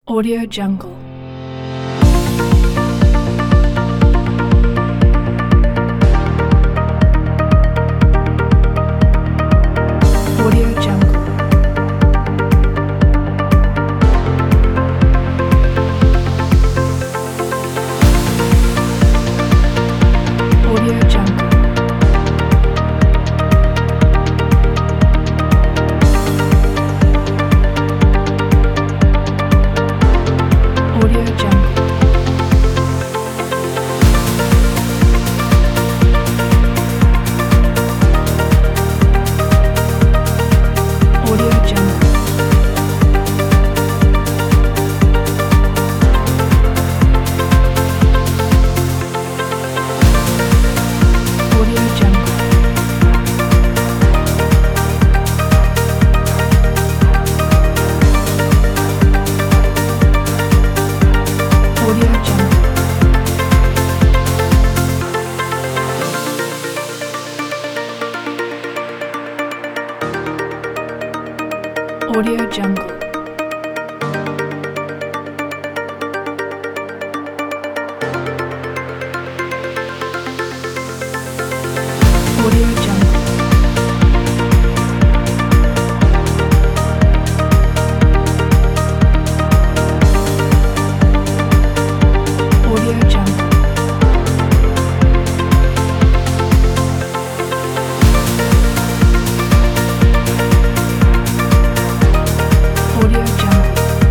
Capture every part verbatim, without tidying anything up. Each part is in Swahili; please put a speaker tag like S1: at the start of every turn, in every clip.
S1: Audio Jungle. Audio Jungle. Audio Jungle. Audio Jungle. Audio Jungle. Audio Jungle. Audio Jungle. Audio Jungle. Audio Jungle. Audio Jungle. Audio Jungle.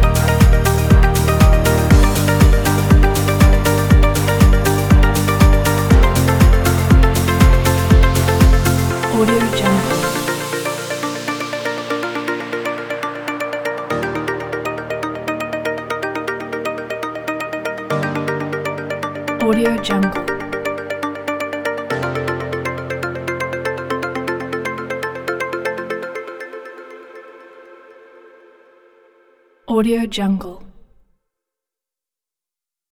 S1: Audio Jungle. Audio Jungle. Audio Jungle.